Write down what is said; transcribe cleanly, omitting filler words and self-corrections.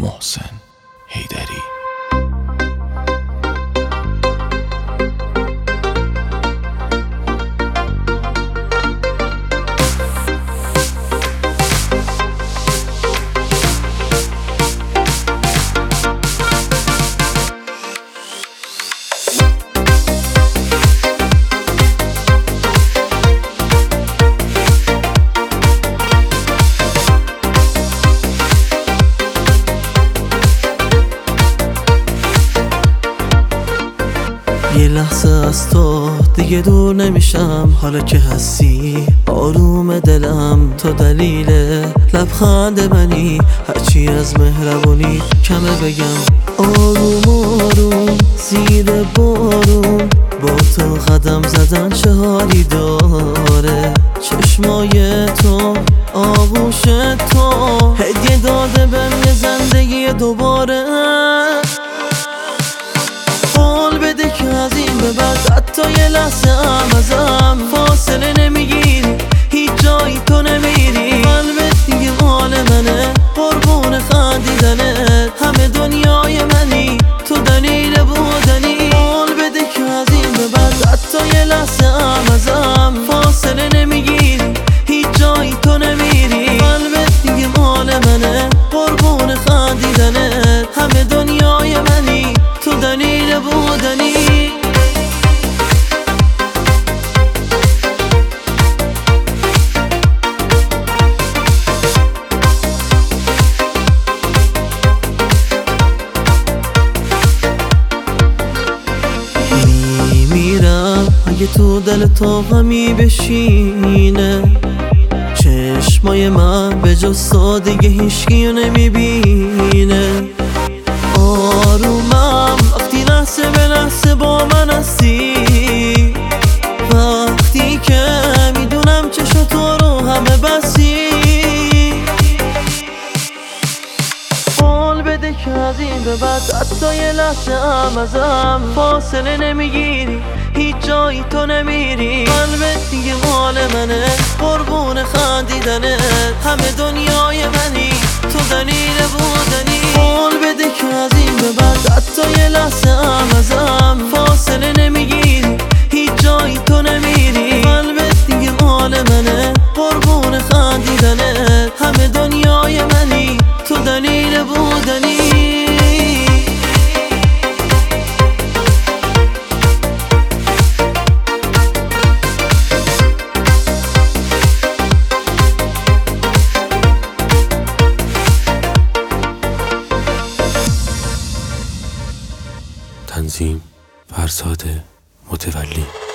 محسن حیدری. یه لحظه از تو دیگه دور نمیشم، حالا که هستی آروم دلم. تو دلیل لبخند منی، هرچی از مهربونی کمه بگم. آروم آروم زیر بارون با تو قدم زدن چه حالی داره. چشمای تو آغوش تو هدیه داده بهم یه زندگی دوباره. بده که از این به بعد حتی یه لحظه هم ازم فاصله نمیگیری، هیچ جایی تو نمیری. قلبت دیگه مال منه، قربون خندیدنت، همه دنیای منی، تو دلیل بودنی. قول بده که از این به بعد حتی یه لحظه هم ازم فاصله نمیگیری، هیچ جایی تو نمیری. قلبت دیگه مال منه، قربون خندیدنت، همه دنیای منی، تو دلیل بودنی. میمیرم اگه تو دل تو غمی بشینه. چشمای من به جز تو دیگه هیچکیو نمیبینه. آرومم وقتی لحظه به لحظه با من هستی، وقتی که میدونم چشم تو رو همه بستی. قول بده که از این به بعد حتی یه لحظه هم ازم فاصله نمیگیری، هیچ جایی تو نمیری. قلبت دیگه مال منه، قربون خندیدنت، همه دنیای منی، تو دلیل بودنی. قول بده که از این به بعد حتی یه لحظه هم ازم فاصله نمیگیری، هیچ جایی تو نمیری. قلبت دیگه مال منه، قربون خندیدنت، همه دنیای منی، تو دلیل بودنی. تنظیم فرزاد متولی.